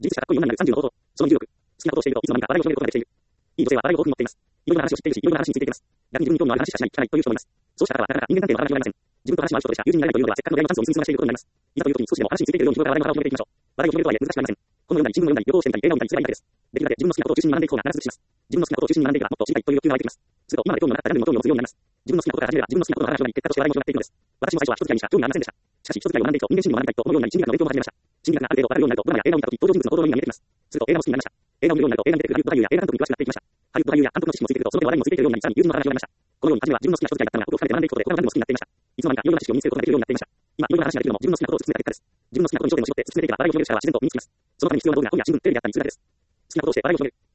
事実者かっこいい女になる30のこと。その16。好きなことをしていると、いつの間にか笑いを広げることができている。いい女性は笑いを興奮持っています。いろいろな話を知っているし、いろいろな話についていけます。逆に自分に興味のある話しかしない、聞かないという人もいます。そうした方は、なかなか人間関係の話が広がりません。自分と話の合う人でしか友人になれないというのでは、せっかくの出会いのチャンスを見過ごしていることになります。いざという時に少しでも話についていけるように日頃から笑いの幅を広げていきましょう。笑いを広げるとはいえ難しくありません。本を読んだり、新聞を読んだり、旅行をしてみたり、映画を見たりすればいいだけです。できるだけ自分の好きなことを中心に学んでいく方が必ずします。自分の好きなことを中心に学んでいけばもっと知りたいという欲求が湧いてきます。すると今まで興味のなかったジャンルにも興味を持つようになります。自分の好きなことから始めれば自分の好きなことが話が広がり、結果として笑いも広がっていくのです。私も最初は人付き合いにしか興味がありませんでした。しかし人付き合いを学んでいくと人間心理を学んでいくとこのような心理学の勉強も始めました。心理学がある程度わかるようになるとドラマや映画を見た時登場人物の行動の意味が見えてきます。すると映画も好きになりました。映画を見るようになると映画に出てくる俳優や映画監督に詳しくなっていきました。俳優と俳優や監督の知識もついてくるとその手話題にもついていけるようになり、さらに友人の話が広がりました。このように初めは自分の好きな人付き合いだったのがことを深めて学んでいくことでこれまでも好きになっていました。いつの間にかいろいろな知識を身につけることができるようになっていました。今いろいろな話ができるのも自分の好きなことを突き詰めた結果です。自分の好きなことに焦点を絞って突き詰めていけば笑いを広げる力は自然と身につきます。そのために必要な道具が本や新聞、テレビであったりするだけです。好きなことをして笑いを広げる。